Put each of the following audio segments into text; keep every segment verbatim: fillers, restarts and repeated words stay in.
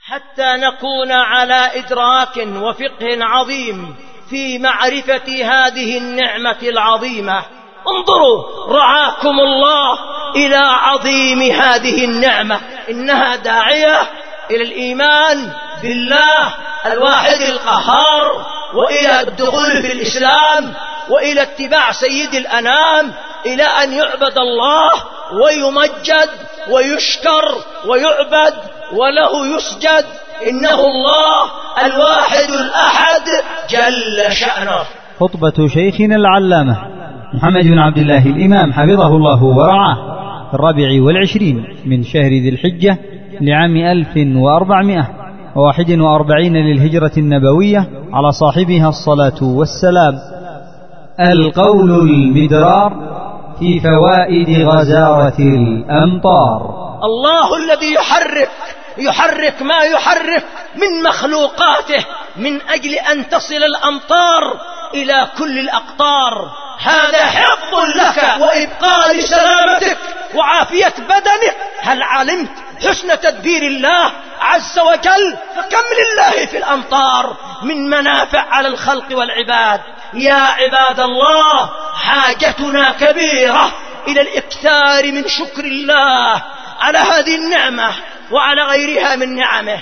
حتى نكون على إدراك وفقه عظيم في معرفة هذه النعمة العظيمة. انظروا رعاكم الله إلى عظيم هذه النعمة، إنها داعية إلى الإيمان بالله الواحد القهار، وإلى الدخول في الإسلام، وإلى اتباع سيد الأنام، إلى أن يعبد الله ويمجد ويشكر ويعبد وله يسجد، إنه الله الواحد الأحد جل شأنه. خطبة شيخنا العلامة محمد بن عبد الله الإمام حفظه الله ورعاه في الرابع والعشرين من شهر ذي الحجة لعام ألف وأربعمائة وواحد وأربعين للهجرة النبوية على صاحبها الصلاة والسلام. القول المدرار في فوائد غزارة الأمطار. الله الذي يحرك يحرك ما يحرك من مخلوقاته من أجل أن تصل الأمطار إلى كل الأقطار. هذا حفظ لك وإبقاء لسلامتك وعافية بدنك. هل علمت حسن تدبير الله عز وجل؟ فكم لله في الأمطار من منافع على الخلق والعباد. يا عباد الله، حاجتنا كبيرة إلى الإكثار من شكر الله على هذه النعمة وعلى غيرها من نعمه.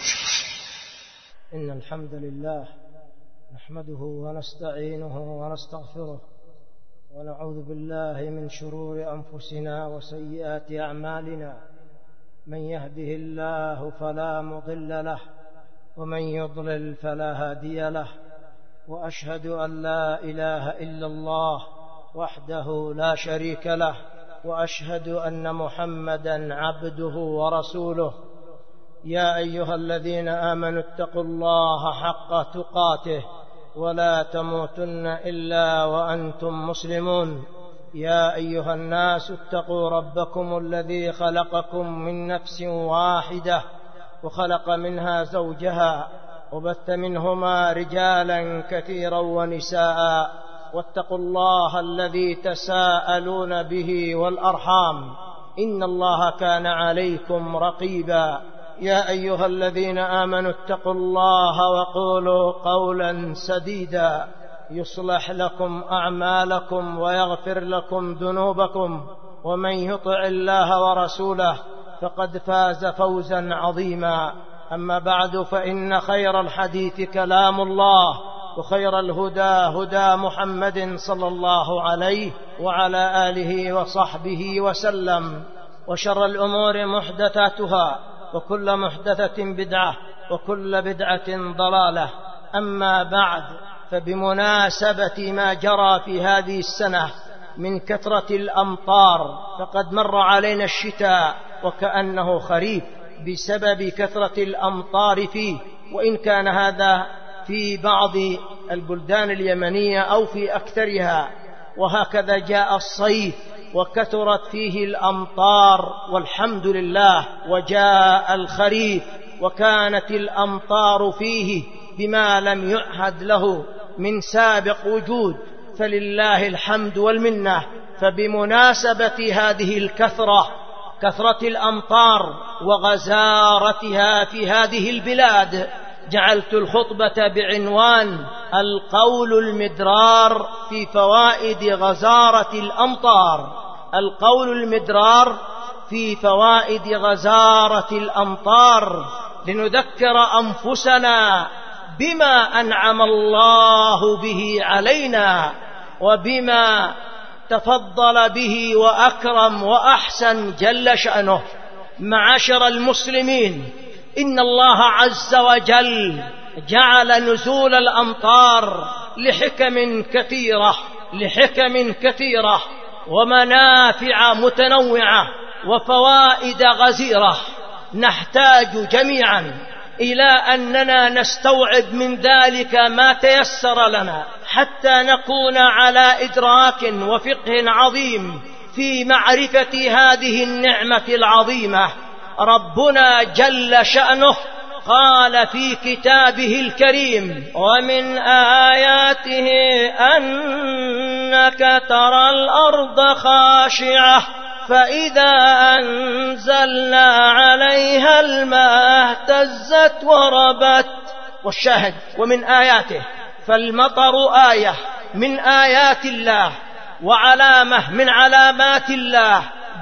إن الحمد لله نحمده ونستعينه ونستغفره ونعوذ بالله من شرور أنفسنا وسيئات أعمالنا. من يهده الله فلا مضل له ومن يضلل فلا هادي له، وأشهد أن لا إله إلا الله وحده لا شريك له، وأشهد أن محمدا عبده ورسوله. يا أيها الذين آمنوا اتقوا الله حق تقاته ولا تموتن إلا وأنتم مسلمون. يا أيها الناس اتقوا ربكم الذي خلقكم من نفس واحدة وخلق منها زوجها وبث منهما رجالا كثيرا ونساء، واتقوا الله الذي تساءلون به والأرحام إن الله كان عليكم رقيبا. يا أيها الذين آمنوا اتقوا الله وقولوا قولا سديدا يصلح لكم أعمالكم ويغفر لكم ذنوبكم، ومن يطع الله ورسوله فقد فاز فوزا عظيما. أما بعد، فإن خير الحديث كلام الله، وخير الهدى هدى محمد صلى الله عليه وعلى آله وصحبه وسلم، وشر الأمور محدثاتها، وكل محدثة بدعة، وكل بدعة ضلالة. أما بعد، فبمناسبة ما جرى في هذه السنة من كثرة الأمطار، فقد مر علينا الشتاء وكأنه خريف بسبب كثرة الأمطار فيه، وإن كان هذا في بعض البلدان اليمنية أو في أكثرها. وهكذا جاء الصيف وكثرت فيه الأمطار والحمد لله، وجاء الخريف وكانت الأمطار فيه بما لم يعهد له من سابق وجود، فلله الحمد والمنة. فبمناسبة هذه الكثرة، كثرة الأمطار وغزارتها في هذه البلاد، جعلت الخطبة بعنوان القول المدرار في فوائد غزارة الأمطار. القول المدرار في فوائد غزارة الأمطار، لنذكر أنفسنا بما أنعم الله به علينا وبما تفضل به وأكرم وأحسن جل شأنه. معاشر المسلمين، إن الله عز وجل جعل نزول الأمطار لحكم كثيرة لحكم كثيرة ومنافع متنوعة وفوائد غزيرة. نحتاج جميعا إلى أننا نستوعب من ذلك ما تيسر لنا، حتى نكون على إدراك وفقه عظيم في معرفة هذه النعمة العظيمة. ربنا جل شأنه قال في كتابه الكريم: ومن آياته أنك ترى الأرض خاشعة فإذا أنزلنا عليها الماء اهتزت وربت. والشاهد ومن آياته، فالمطر آية من آيات الله وعلامة من علامات الله،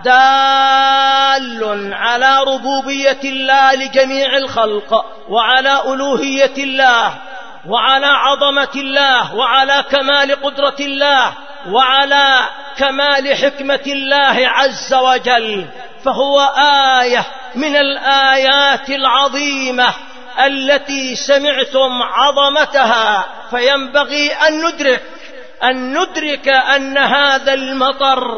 دال على ربوبية الله لجميع الخلق، وعلى ألوهية الله، وعلى عظمة الله، وعلى كمال قدرة الله، وعلى كمال حكمة الله عز وجل. فهو آية من الآيات العظيمة التي سمعتم عظمتها، فينبغي أن ندرك أن ندرك أن هذا المطر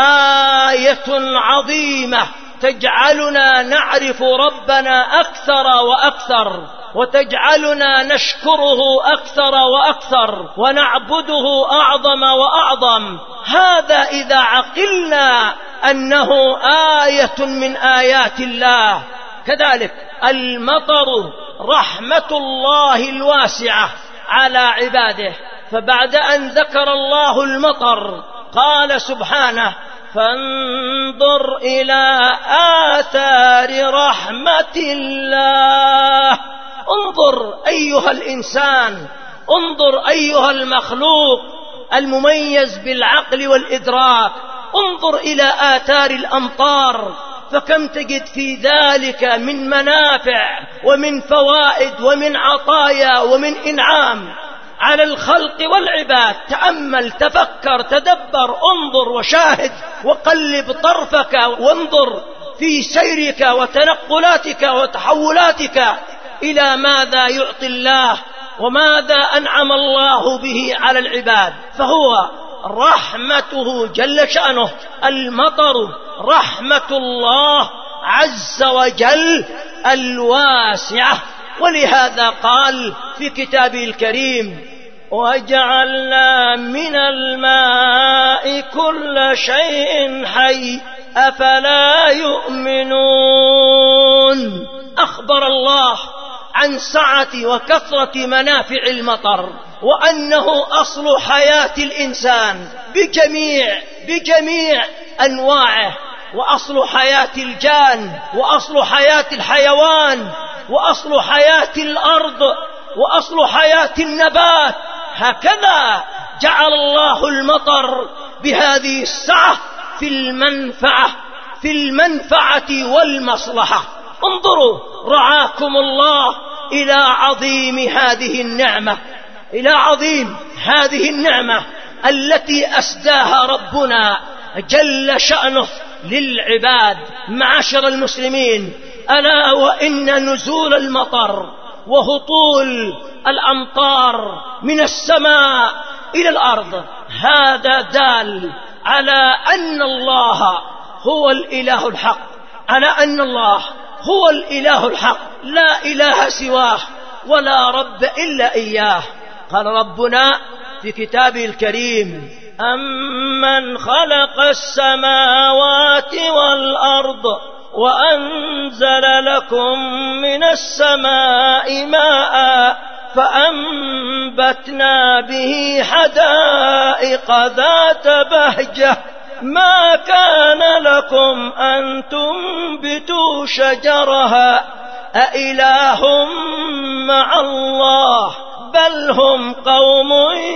آية عظيمة تجعلنا نعرف ربنا أكثر وأكثر، وتجعلنا نشكره أكثر وأكثر، ونعبده أعظم وأعظم. هذا إذا عقلنا أنه آية من آيات الله. كذلك المطر رحمة الله الواسعة على عباده، فبعد أن ذكر الله المطر قال سبحانه: فانظر إلى آثار رحمة الله. انظر أيها الإنسان، انظر أيها المخلوق المميز بالعقل والإدراك، انظر إلى آثار الأمطار، فكم تجد في ذلك من منافع ومن فوائد ومن عطايا ومن إنعام على الخلق والعباد. تأمل، تفكر، تدبر، انظر وشاهد، وقلب طرفك وانظر في سيرك وتنقلاتك وتحولاتك إلى ماذا يعطي الله وماذا أنعم الله به على العباد. فهو رحمته جل شأنه، المطر رحمة الله عز وجل الواسعة. ولهذا قال في كتابه الكريم: وجعلنا من الماء كل شيء حي أفلا يؤمنون. أخبر الله عن سعة وكثرة منافع المطر، وأنه أصل حياة الإنسان بجميع بجميع أنواعه، وأصل حياة الجان، وأصل حياة الحيوان، وأصل حياة الأرض، وأصل حياة النبات. هكذا جعل الله المطر بهذه السعة في المنفعة في المنفعة والمصلحة. انظروا رعاكم الله إلى عظيم هذه النعمة، إلى عظيم هذه النعمة التي أسداها ربنا جل شأنه للعباد. معاشر المسلمين، ألا وإن نزول المطر وهطول الأمطار من السماء إلى الأرض هذا دال على أن الله هو الإله الحق، على أن الله هو الإله الحق، لا إله سواه ولا رب إلا إياه. قال ربنا في كتابه الكريم: أمن خلق السماوات والأرض وأنزل لكم من السماء ماء فأنبتنا به حدائق ذات بهجة ما كان لكم أن تنبتوا شجرها أإله مع الله بل هم قوم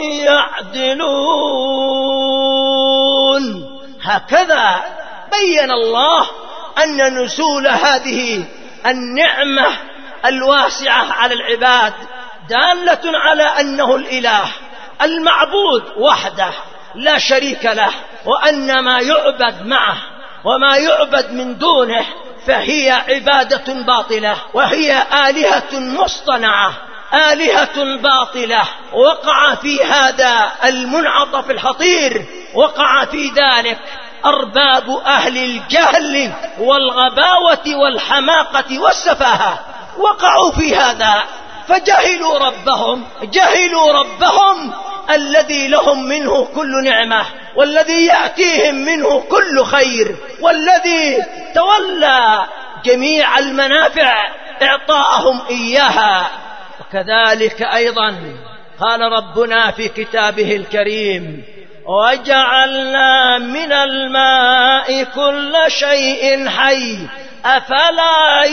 يعدلون. هكذا بين الله أن نزول هذه النعمة الواسعة على العباد دالة على أنه الإله المعبود وحده لا شريك له، وأن ما يعبد معه وما يعبد من دونه فهي عبادة باطلة، وهي آلهة مصطنعة، آلهة باطلة. وقع في هذا المنعطف الخطير، وقع في ذلك أرباب أهل الجهل والغباوة والحماقة والسفاهة، وقعوا في هذا فجهلوا ربهم، جهلوا ربهم الذي لهم منه كل نعمة، والذي يأتيهم منه كل خير، والذي تولى جميع المنافع إعطاءهم إياها. وكذلك أيضا قال ربنا في كتابه الكريم: وجعلنا من الماء كل شيء حي أفلا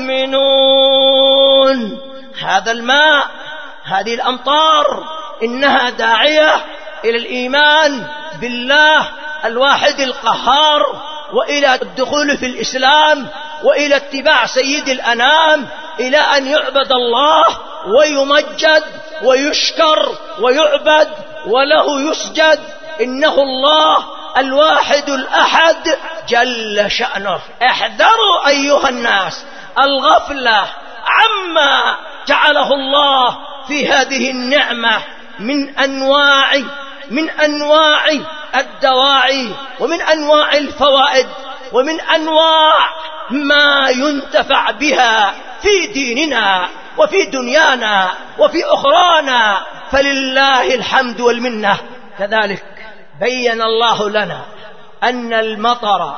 يؤمنون. هذا الماء، هذه الأمطار، إنها داعية إلى الإيمان بالله الواحد القهار، وإلى الدخول في الإسلام، وإلى اتباع سيد الأنام، إلى أن يعبد الله ويمجد ويشكر ويعبد وله يسجد. إنه الله الواحد الأحد جل شأنه. احذروا أيها الناس الغفلة عما جعله الله في هذه النعمة من أنواع من أنواع الدواعي، ومن أنواع الفوائد، ومن أنواع ما ينتفع بها في ديننا وفي دنيانا وفي أخرانا، فلله الحمد والمنة. كذلك بين الله لنا أن المطر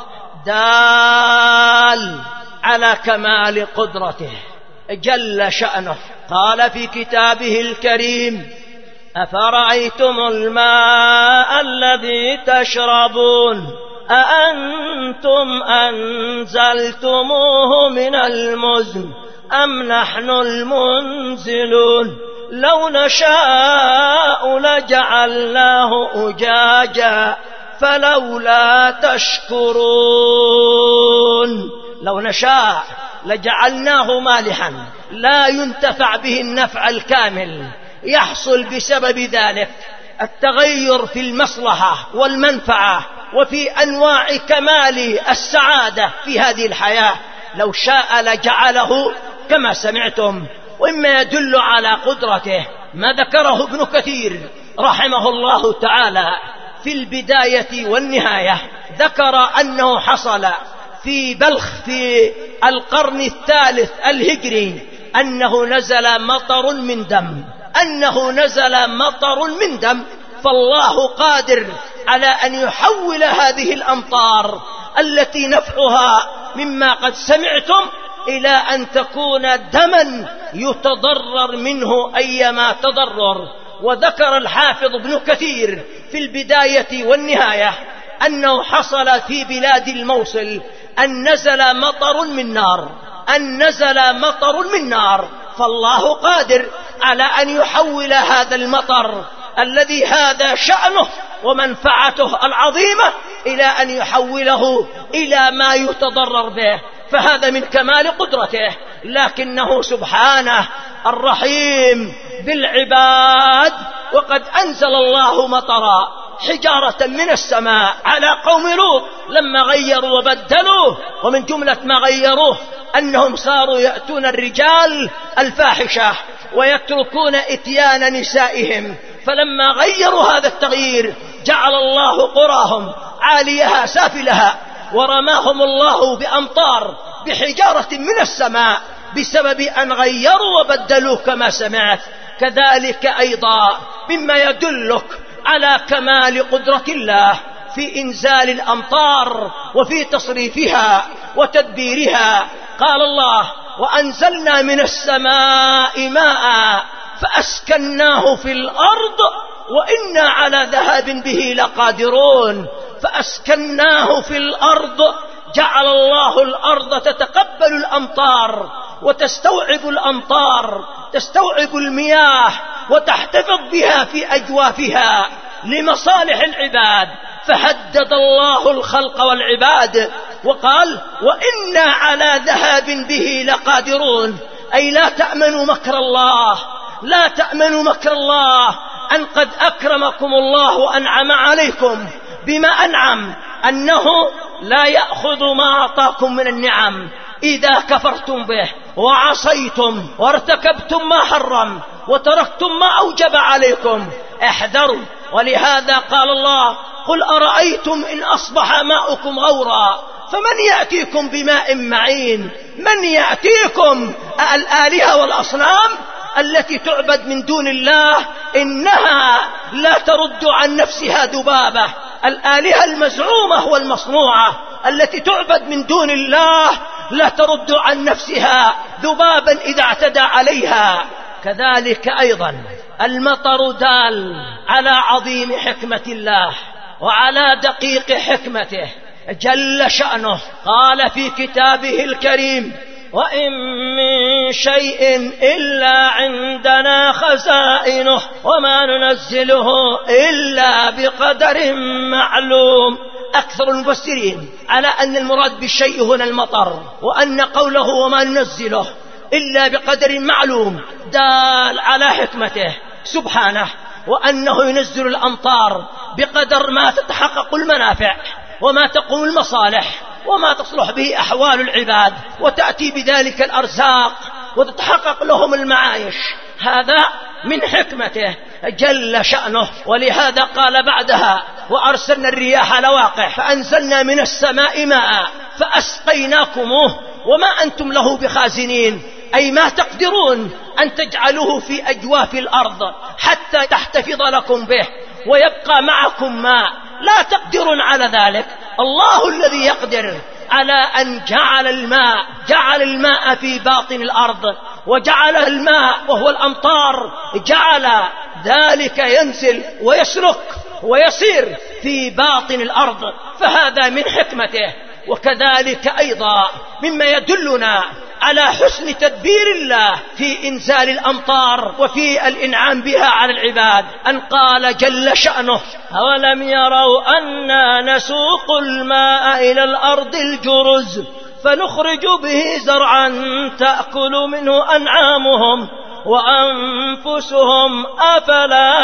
دال على كمال قدرته جل شأنه. قال في كتابه الكريم: أفرأيتم الماء الذي تشربون أأنتم أنزلتموه من المزن أم نحن المنزلون لو نشاء لجعلناه أجاجا فلولا تشكرون. لو نشاء لجعلناه مالحا لا ينتفع به النفع الكامل، يحصل بسبب ذلك التغير في المصلحة والمنفعة وفي أنواع كمال السعادة في هذه الحياة. لو شاء لجعله كما سمعتم. وإما يدل على قدرته ما ذكره ابن كثير رحمه الله تعالى في البداية والنهاية، ذكر أنه حصل في بلخ في القرن الثالث الهجري أنه نزل مطر من دم أنه نزل مطر من دم فالله قادر على أن يحول هذه الأمطار التي نفعها مما قد سمعتم إلى أن تكون دما يتضرر منه أيما تضرر. وذكر الحافظ ابن كثير في البداية والنهاية أنه حصل في بلاد الموصل أن نزل مطر من نار أن نزل مطر من نار فالله قادر على أن يحول هذا المطر الذي هذا شأنه ومنفعته العظيمة إلى أن يحوله إلى ما يتضرر به، فهذا من كمال قدرته. لكنه سبحانه الرحيم بالعباد. وقد أنزل الله مطرا حجارة من السماء على قوم لوط لما غيروا وبدلوه، ومن جملة ما غيروه أنهم صاروا يأتون الرجال الفاحشة ويتركون إتيان نسائهم، فلما غيروا هذا التغيير جعل الله قراهم عاليها سافلها ورماهم الله بأمطار بحجارة من السماء بسبب أن غيروا وبدلوا كما سمعت. كذلك أيضا مما يدلك على كمال قدرة الله في إنزال الأمطار وفي تصريفها وتدبيرها. قال الله: وأنزلنا من السماء ماء فأسكناه في الأرض وإنا على ذهاب به لقادرون. فأسكناه في الأرض، جعل الله الأرض تتقبل الأمطار وتستوعب الأمطار، تستوعب المياه وتحتفظ بها في أجوافها لمصالح العباد. فهدد الله الخلق والعباد وقال: وإنا على ذهاب به لقادرون. أي لا تأمنوا مكر الله، لا تأمنوا مكر الله أن قد أكرمكم الله وأنعم عليكم بما أنعم، أنه لا يأخذ ما أعطاكم من النعم إذا كفرتم به وعصيتم وارتكبتم ما حرم وتركتم ما أوجب عليكم. احذروا. ولهذا قال الله: قل أرأيتم إن أصبح ماؤكم غورا فمن يأتيكم بماء معين؟ من يأتيكم؟ الآلهة والأصنام التي تعبد من دون الله إنها لا ترد عن نفسها ذبابة. الآلهة المزعومة والمصنوعة التي تعبد من دون الله لا ترد عن نفسها ذبابا إذا اعتدى عليها. كذلك أيضا المطر دال على عظيم حكمة الله وعلى دقيق حكمته جل شأنه. قال في كتابه الكريم: وإن من شيء إلا عندنا خزائنه وما ننزله إلا بقدر معلوم. أكثر المفسرين على أن المراد بالشيء هنا المطر، وأن قوله وما ننزله إلا بقدر معلوم دال على حكمته سبحانه، وأنه ينزل الأمطار بقدر ما تتحقق المنافع وما تقوم المصالح وما تصلح به أحوال العباد، وتأتي بذلك الأرزاق وتتحقق لهم المعايش. هذا من حكمته جل شأنه. ولهذا قال بعدها: وأرسلنا الرياح لواقح فأنزلنا من السماء ماء فأسقيناكموه وما أنتم له بخازنين، أي ما تقدرون أن تجعلوه في أجواف الأرض حتى تحتفظ لكم به ويبقى معكم ماء، لا تقدرون على ذلك. الله الذي يقدر على أن جعل الماء جعل الماء في باطن الأرض، وجعل الماء وهو الأمطار جعل ذلك ينزل ويسلك ويسير في باطن الأرض، فهذا من حكمته. وكذلك أيضا مما يدلنا على حسن تدبير الله في إنزال الأمطار وفي الإنعام بها على العباد أن قال جل شأنه: أولم يروا أنا نسوق الماء إلى الأرض الجرز فنخرج به زرعا تأكل منه أنعامهم وأنفسهم أفلا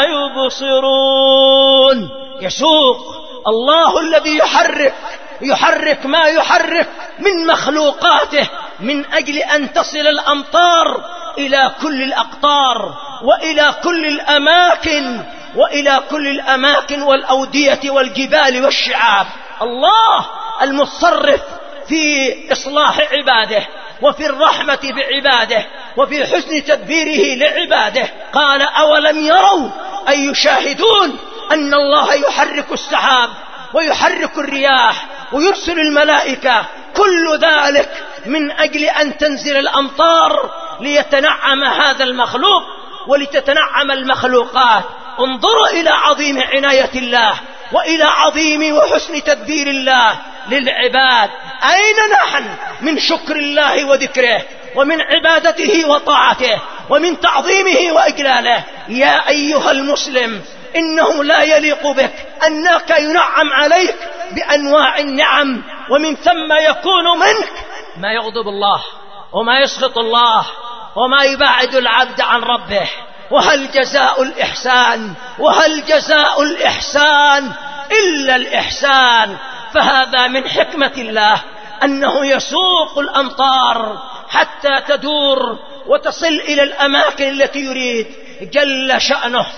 يبصرون. يسوق الله الذي يحرك يحرك ما يحرك من مخلوقاته من أجل أن تصل الأمطار إلى كل الأقطار وإلى كل الأماكن وإلى كل الأماكن والأودية والجبال والشعاب. الله المتصرف في إصلاح عباده وفي الرحمة بعباده وفي حسن تدبيره لعباده. قال: أولم يروا أي يشاهدون أن الله يحرك السحاب ويحرك الرياح ويرسل الملائكة، كل ذلك من أجل أن تنزل الأمطار ليتنعم هذا المخلوق ولتتنعم المخلوقات. انظروا إلى عظيم عناية الله وإلى عظيم وحسن تدبير الله للعباد. أين نحن من شكر الله وذكره ومن عبادته وطاعته ومن تعظيمه وإجلاله؟ يا أيها المسلم، إنه لا يليق بك أنك ينعم عليك بأنواع النعم ومن ثم يكون منك ما يغضب الله وما يسخط الله وما يبعد العبد عن ربه. وهل جزاء الإحسان وهل جزاء الإحسان إلا الإحسان؟ فهذا من حكمة الله أنه يسوق الأمطار حتى تدور وتصل إلى الأماكن التي يريد جل شأنه.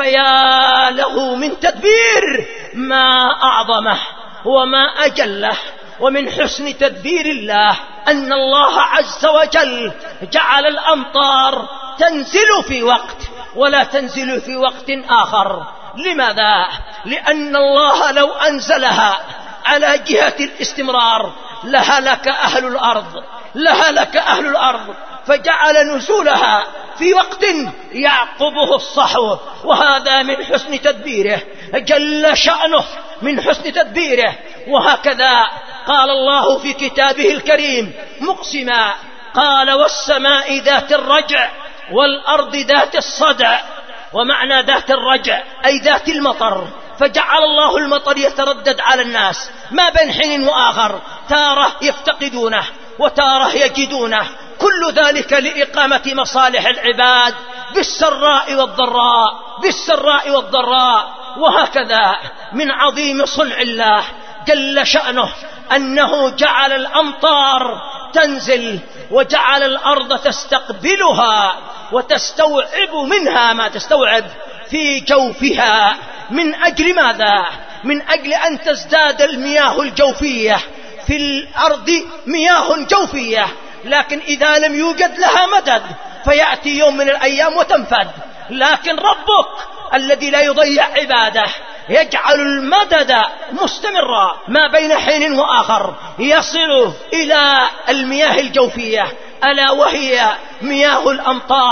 فيا له من تدبير ما أعظمه وما أجله. ومن حسن تدبير الله أن الله عز وجل جعل الأمطار تنزل في وقت ولا تنزل في وقت آخر. لماذا؟ لأن الله لو أنزلها على جهة الاستمرار لهلك أهل الأرض لهلك أهل الأرض فجعل نزولها في وقت يعقبه الصحو، وهذا من حسن تدبيره جل شأنه، من حسن تدبيره. وهكذا قال الله في كتابه الكريم مقسما، قال: والسماء ذات الرجع والأرض ذات الصدع. ومعنى ذات الرجع أي ذات المطر، فجعل الله المطر يتردد على الناس ما بين حين وآخر، تارة يفتقدونه وتارة يجدونه، كل ذلك لإقامة مصالح العباد بالسراء والضراء بالسراء والضراء. وهكذا من عظيم صنع الله جل شأنه أنه جعل الأمطار تنزل وجعل الأرض تستقبلها وتستوعب منها ما تستوعب في جوفها. من أجل ماذا؟ من أجل أن تزداد المياه الجوفية في الأرض، مياه جوفية، لكن إذا لم يوجد لها مدد فيأتي يوم من الأيام وتنفد. لكن ربك الذي لا يضيع عباده يجعل المدد مستمرا ما بين حين وآخر يصل إلى المياه الجوفية، ألا وهي مياه الأمطار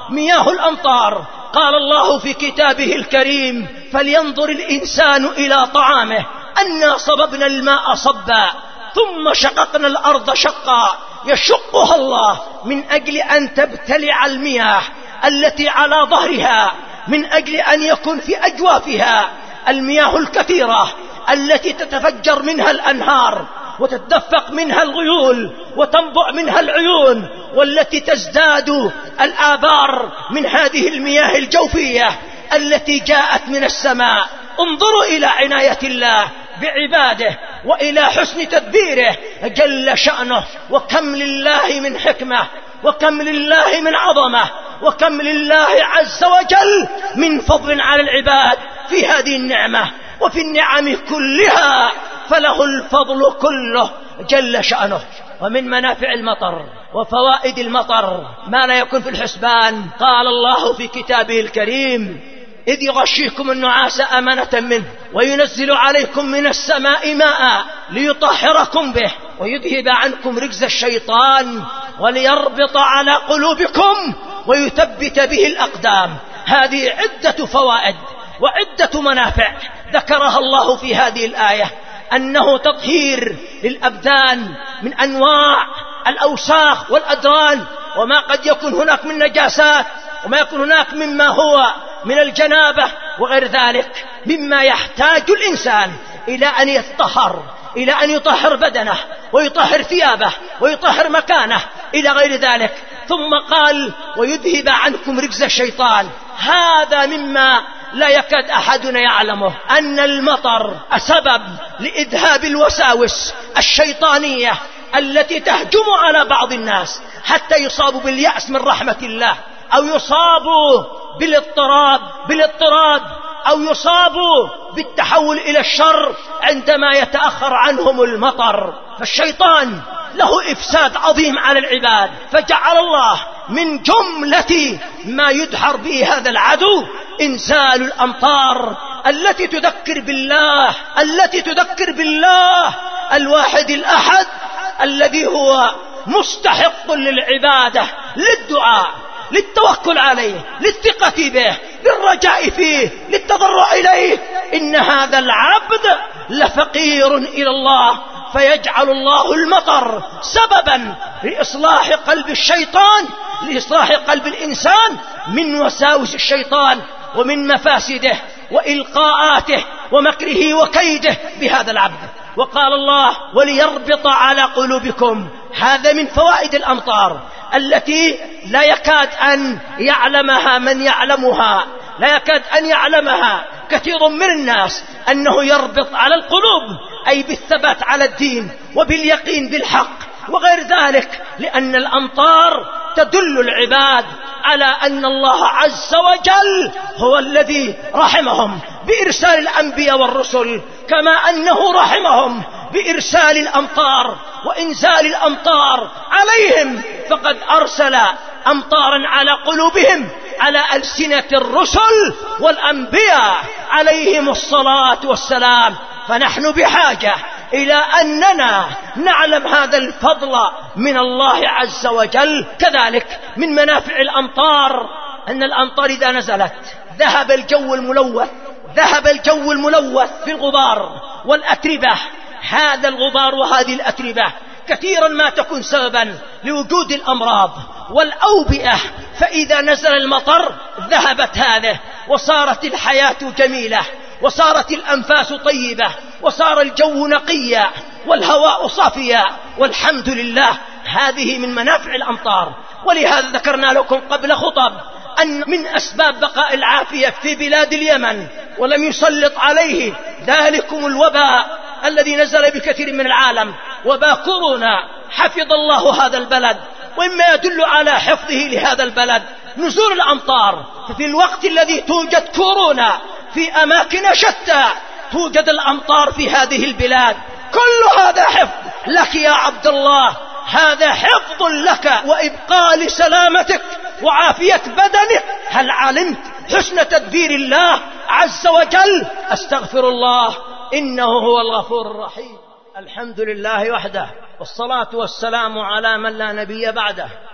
مياه الأمطار. قال الله في كتابه الكريم: فلينظر الإنسان إلى طعامه أنا صببنا الماء صبا ثم شققنا الأرض شقا يشقها الله من أجل أن تبتلع المياه التي على ظهرها، من أجل أن يكون في أجوافها المياه الكثيرة التي تتفجر منها الأنهار وتتدفق منها الغيول وتنبع منها العيون، والتي تزداد الآبار من هذه المياه الجوفية التي جاءت من السماء. انظروا إلى عناية الله بعباده وإلى حسن تدبيره جل شأنه، وكم لله من حكمة، وكم لله من عظمة، وكم لله عز وجل من فضل على العباد في هذه النعمة وفي النعم كلها، فله الفضل كله جل شأنه. ومن منافع المطر وفوائد المطر ما لا يكون في الحسبان. قال الله في كتابه الكريم: إذ يغشيكم النعاس أمنة منه وينزل عليكم من السماء ماء ليطهركم به ويذهب عنكم رجز الشيطان وليربط على قلوبكم ويثبت به الأقدام. هذه عدة فوائد وعدة منافع ذكرها الله في هذه الآية، أنه تطهير للأبدان من أنواع الأوساخ والأدران، وما قد يكون هناك من نجاسات، وما يكون هناك مما هو من الجنابة وغير ذلك مما يحتاج الإنسان إلى أن يتطهر، إلى أن يطهر بدنه ويطهر ثيابه ويطهر مكانه إلى غير ذلك. ثم قال: ويذهب عنكم رجز الشيطان. هذا مما لا يكاد أحدنا يعلمه، أن المطر سبب لإذهاب الوساوس الشيطانية التي تهجم على بعض الناس حتى يصابوا باليأس من رحمة الله، أو يصابوا بالاضطراب بالاضطراب أو يصابوا بالتحول إلى الشر عندما يتأخر عنهم المطر. فالشيطان له إفساد عظيم على العباد، فجعل الله من جملة ما يدحر به هذا العدو إنزال الأمطار التي تذكر بالله التي تذكر بالله الواحد الأحد الذي هو مستحق للعبادة، للدعاء، للتوكل عليه، للثقة به، للرجاء فيه، للتضرع إليه. إن هذا العبد لفقير إلى الله، فيجعل الله المطر سببا لإصلاح قلب الشيطان، لإصلاح قلب الإنسان من وساوس الشيطان ومن مفاسده وإلقاءاته ومكره وكيده بهذا العبد. وقال الله: وليربط على قلوبكم. هذا من فوائد الأمطار التي لا يكاد أن يعلمها من يعلمها، لا يكاد أن يعلمها كثير من الناس، أنه يربط على القلوب أي بالثبات على الدين وباليقين بالحق وغير ذلك، لأن الأمطار تدل العباد على أن الله عز وجل هو الذي رحمهم بإرسال الأنبياء والرسل، كما أنه رحمهم بإرسال الأمطار وإنزال الأمطار عليهم، فقد أرسل أمطارا على قلوبهم على ألسنة الرسل والأنبياء عليهم الصلاة والسلام. فنحن بحاجة إلى أننا نعلم هذا الفضل من الله عز وجل. كذلك من منافع الأمطار أن الأمطار إذا نزلت ذهب الجو الملوث ذهب الجو الملوث في الغبار والأتربة. هذا الغبار وهذه الأتربة كثيرا ما تكون سببا لوجود الأمراض والأوبئة، فإذا نزل المطر ذهبت هذه وصارت الحياة جميلة وصارت الأنفاس طيبة وصار الجو نقيا والهواء صافيا، والحمد لله. هذه من منافع الأمطار. ولهذا ذكرنا لكم قبل خطب أن من أسباب بقاء العافية في بلاد اليمن ولم يسلط عليه ذلكم الوباء الذي نزل بكثير من العالم، وباء كورونا، حفظ الله هذا البلد. وإما يدل على حفظه لهذا البلد نزول الأمطار، ففي الوقت الذي توجد كورونا في أماكن شتى توجد الأمطار في هذه البلاد. كل هذا حفظ لك يا عبد الله، هذا حفظ لك وإبقاء لسلامتك وعافية بدنك. هل علمت حسن تدبير الله عز وجل؟ أستغفر الله إنه هو الغفور الرحيم. الحمد لله وحده، والصلاة والسلام على من لا نبي بعده.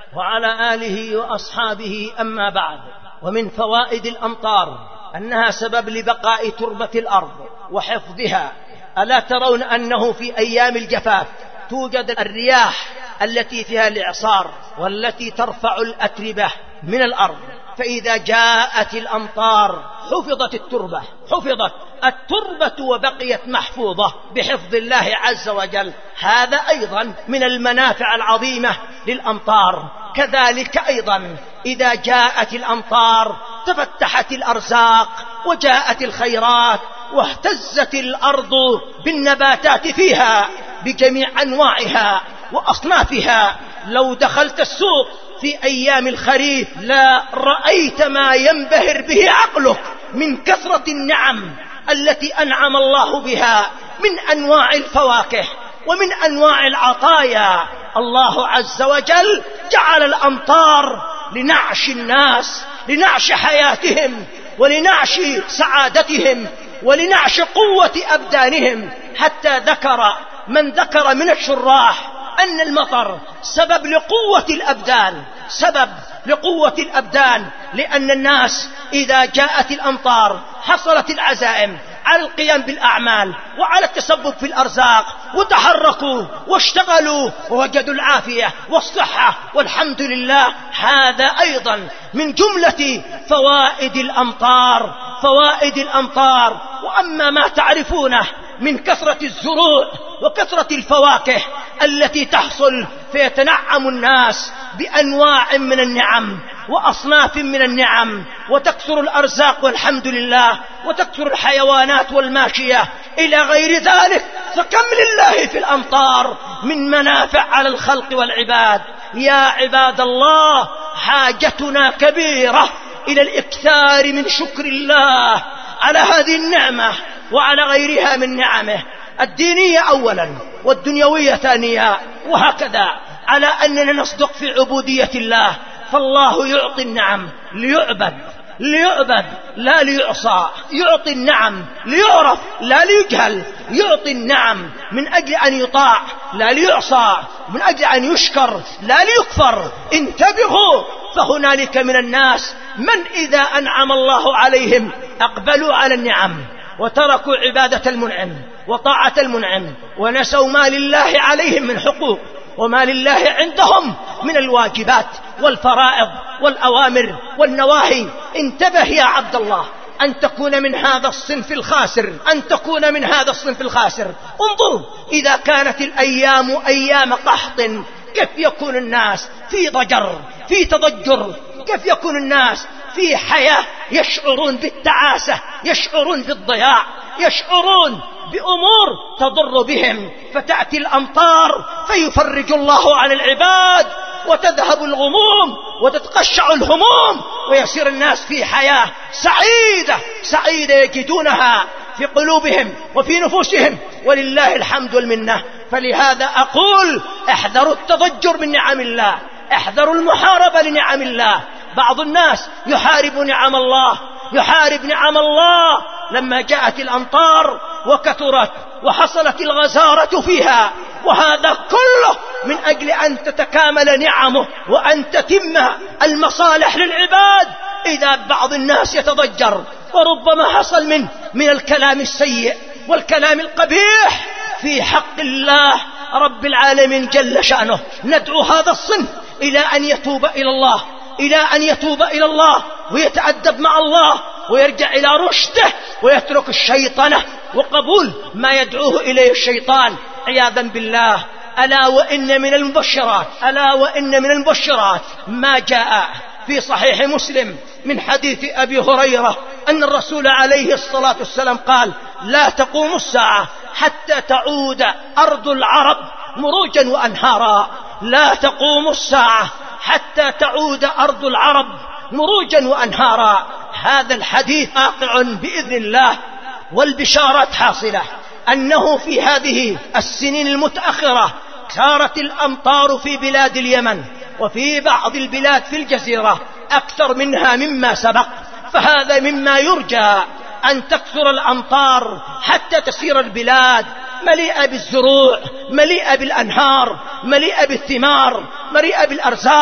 وعلى آله وأصحابه، أما بعد. ومن فوائد الأمطار أنها سبب لبقاء تربة الأرض وحفظها. ألا ترون أنه في أيام الجفاف توجد الرياح التي فيها الإعصار والتي ترفع الأتربة من الأرض، فإذا جاءت الأمطار حفظت التربة حفظت التربة وبقيت محفوظة بحفظ الله عز وجل. هذا أيضا من المنافع العظيمة للأمطار. كذلك أيضا إذا جاءت الأمطار تفتحت الأرزاق وجاءت الخيرات واهتزت الأرض بالنباتات فيها بجميع أنواعها وأصنافها. لو دخلت السوق في أيام الخريف لا رأيت ما ينبهر به عقلك من كثرة النعم التي أنعم الله بها من أنواع الفواكه ومن أنواع العطايا. الله عز وجل جعل الأمطار لنعش الناس، لنعش حياتهم ولنعش سعادتهم ولنعش قوة أبدانهم. حتى ذكر من ذكر من الشراح أن المطر سبب لقوة الأبدان سبب لقوة الأبدان لأن الناس إذا جاءت الأمطار حصلت العزائم على القيام بالأعمال وعلى التسبب في الأرزاق، وتحركوا واشتغلوا ووجدوا العافية والصحة والحمد لله. هذا أيضا من جملة فوائد الأمطار فوائد الأمطار. وأما ما تعرفونه من كثرة الزروع وكثرة الفواكه التي تحصل فيتنعم الناس بأنواع من النعم وأصناف من النعم، وتكثر الأرزاق والحمد لله، وتكثر الحيوانات والماشية إلى غير ذلك، فكم لله في الأمطار من منافع على الخلق والعباد. يا عباد الله، حاجتنا كبيرة إلى الإكثار من شكر الله على هذه النعمة وعلى غيرها من نعمه الدينية أولا والدنيوية ثانيا، وهكذا على أننا نصدق في عبودية الله. فالله يعطي النعم ليعبد ليعبد لا ليعصى، يعطي النعم ليعرف لا ليجهل، يعطي النعم من أجل أن يطاع لا ليعصى، من أجل أن يشكر لا ليكفر. انتبهوا، فهنالك من الناس من إذا أنعم الله عليهم أقبلوا على النعم وتركوا عبادة المنعم وطاعة المنعم ونسوا ما لله عليهم من حقوق وما لله عندهم من الواجبات والفرائض والأوامر والنواهي. انتبه يا عبد الله أن تكون من هذا الصنف الخاسر أن تكون من هذا الصنف الخاسر. انظروا إذا كانت الأيام أيام قحط كيف يكون الناس في ضجر في تضجر، كيف يكون الناس في حياة يشعرون بالتعاسة، يشعرون بالضياع، يشعرون بأمور تضر بهم. فتأتي الأمطار فيفرج الله عن العباد وتذهب الغموم وتتقشع الهموم ويصير الناس في حياة سعيدة سعيدة يجدونها في قلوبهم وفي نفوسهم، ولله الحمد والمنة. فلهذا أقول احذروا التضجر من نعم الله، احذروا المحاربة لنعم الله. بعض الناس يحارب نعم الله يحارب نعم الله لما جاءت الأمطار وكثرت وحصلت الغزارة فيها، وهذا كله من أجل أن تتكامل نعمه وأن تتم المصالح للعباد. إذا بعض الناس يتضجر وربما حصل منه من الكلام السيء والكلام القبيح في حق الله رب العالمين جل شأنه، ندعو هذا الصنف إلى أن يتوب إلى الله إلى أن يتوب إلى الله ويتأدب مع الله ويرجع إلى رشده ويترك الشيطنة وقبول ما يدعوه إليه الشيطان عياذا بالله. ألا وإن من المبشرات ألا وإن من المبشرات ما جاء في صحيح مسلم من حديث أبي هريرة أن الرسول عليه الصلاة والسلام قال: لا تقوم الساعة حتى تعود أرض العرب مروجا وأنهارا. لا تقوم الساعة حتى تعود أرض العرب مروجا وأنهارا. هذا الحديث واقع بإذن الله، والبشارات حاصلة أنه في هذه السنين المتأخرة كانت الأمطار في بلاد اليمن وفي بعض البلاد في الجزيرة أكثر منها مما سبق، فهذا مما يرجى أن تكثر الأمطار حتى تصير البلاد مليئة بالزروع، مليئة بالأنهار، مليئة بالثمار، مليئة بالأرزاق،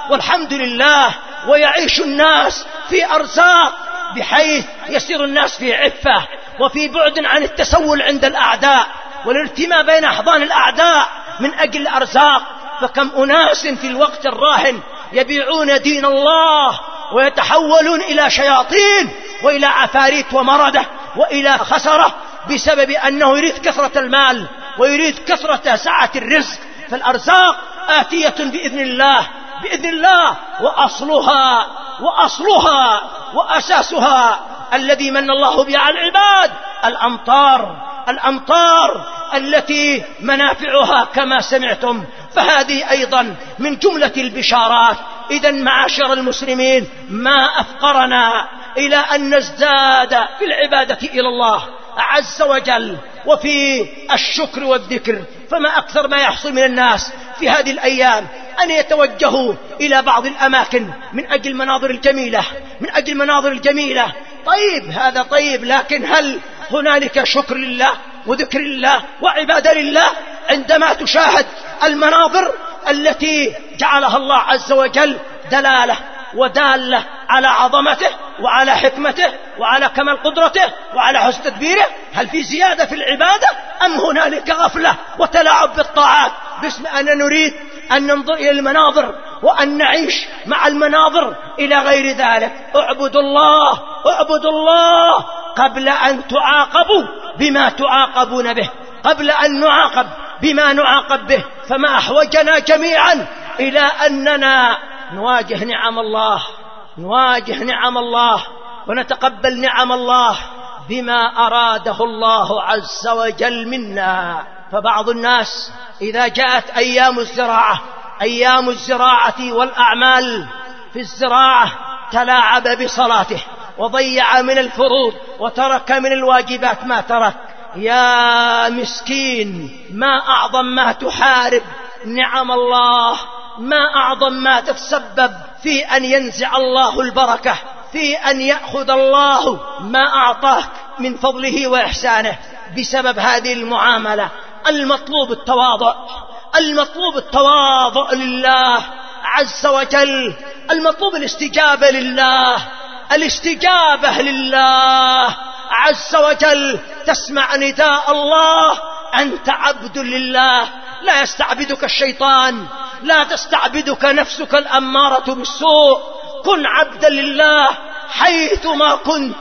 والحمد لله، ويعيش الناس في أرزاق بحيث يسير الناس في عفة وفي بعد عن التسول عند الأعداء والارتماء بين أحضان الأعداء من أجل الأرزاق. فكم أناس في الوقت الراهن يبيعون دين الله ويتحولون إلى شياطين وإلى عفاريت ومردة وإلى خسرة بسبب أنه يريد كثرة المال ويريد كثرة سعة الرزق. فالأرزاق آتية بإذن الله بإذن الله، وأصلها وأصلها وأساسها الذي من الله بها على العباد الأمطار الأمطار التي منافعها كما سمعتم. فهذه أيضا من جملة البشارات. إذن معاشر المسلمين، ما أفقرنا إلى أن نزداد في العبادة إلى الله عز وجل وفي الشكر والذكر. فما أكثر ما يحصل من الناس في هذه الأيام أن يتوجهوا إلى بعض الأماكن من أجل المناظر الجميلة من أجل المناظر الجميلة. طيب، هذا طيب، لكن هل هنالك شكر لله وذكر الله وعبادة لله عندما تشاهد المناظر التي جعلها الله عز وجل دلالة ودالة على عظمته وعلى حكمته وعلى كمال قدرته وعلى حسن تدبيره؟ هل في زيادة في العبادة أم هنالك غفلة وتلاعب بالطاعات باسم أن نريد أن ننظر إلى المناظر وأن نعيش مع المناظر إلى غير ذلك؟ اعبدوا الله اعبدوا الله قبل أن تعاقبوا بما تعاقبون به، قبل أن نعاقب بما نعاقب به. فما أحوجنا جميعا إلى أننا نواجه نعم الله نواجه نعم الله ونتقبل نعم الله بما أراده الله عز وجل منا. فبعض الناس إذا جاءت أيام الزراعة أيام الزراعة والأعمال في الزراعة تلاعب بصلاته وضيع من الفروض وترك من الواجبات ما ترك. يا مسكين، ما أعظم ما تحارب نعم الله، ما أعظم ما تتسبب في أن ينزع الله البركة، في أن يأخذ الله ما أعطاك من فضله وإحسانه بسبب هذه المعاملة. المطلوب التواضع المطلوب التواضع لله عز وجل، المطلوب الاستجابة لله الاستجابة لله عز وجل. تسمع نداء الله، أنت عبد لله، لا يستعبدك الشيطان، لا تستعبدك نفسك الأمارة بالسوء. كن عبدا لله حيثما كنت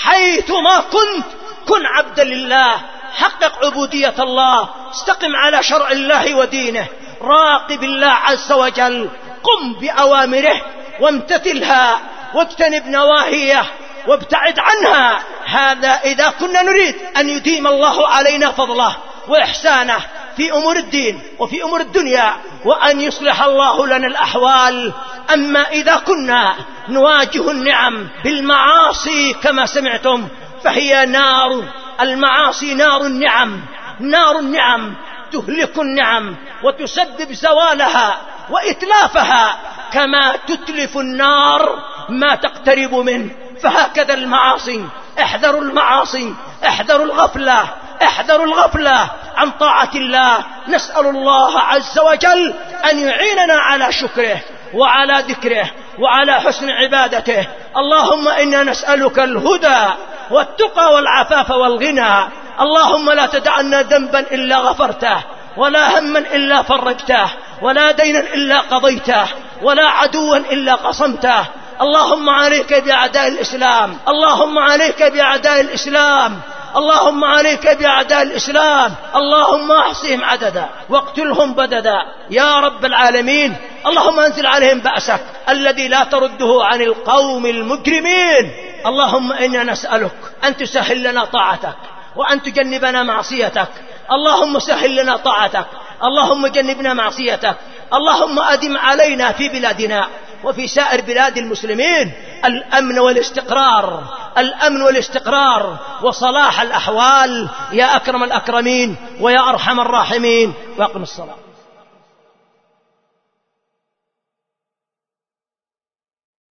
حيثما كنت كن عبدا لله. حقق عبودية الله، استقم على شرع الله ودينه، راقب الله عز وجل، قم بأوامره وامتثلها واجتنب نواهيه وابتعد عنها. هذا إذا كنا نريد أن يديم الله علينا فضله وإحسانه في أمور الدين وفي أمور الدنيا وأن يصلح الله لنا الأحوال. أما إذا كنا نواجه النعم بالمعاصي كما سمعتم فهي نار المعاصي، نار النعم نار النعم تهلك النعم وتسبب زوالها وإتلافها كما تتلف النار ما تقترب منه. فهكذا المعاصي، احذروا المعاصي، احذروا الغفلة احذروا الغفلة عن طاعة الله. نسأل الله عز وجل أن يعيننا على شكره وعلى ذكره وعلى حسن عبادته. اللهم إنا نسألك الهدى والتقى والعفاف والغنى. اللهم لا تدعنا ذنبا إلا غفرته، ولا هما إلا فرجته، ولا دينا إلا قضيته، ولا عدوا إلا قصمته. اللهم عليك بأعداء الإسلام اللهم عليك بأعداء الإسلام اللهم عليك بأعداء الإسلام. اللهم احصهم عددا واقتلهم بددا يا رب العالمين. اللهم انزل عليهم بأسك الذي لا ترده عن القوم المجرمين. اللهم إنا نسألك أن تسهل لنا طاعتك وأن تجنبنا معصيتك. اللهم سهل لنا طاعتك، اللهم جنبنا معصيتك. اللهم أدم علينا في بلادنا وفي سائر بلاد المسلمين الأمن والاستقرار الأمن والاستقرار وصلاح الأحوال يا أكرم الأكرمين ويا أرحم الراحمين. وأقم الصلاة.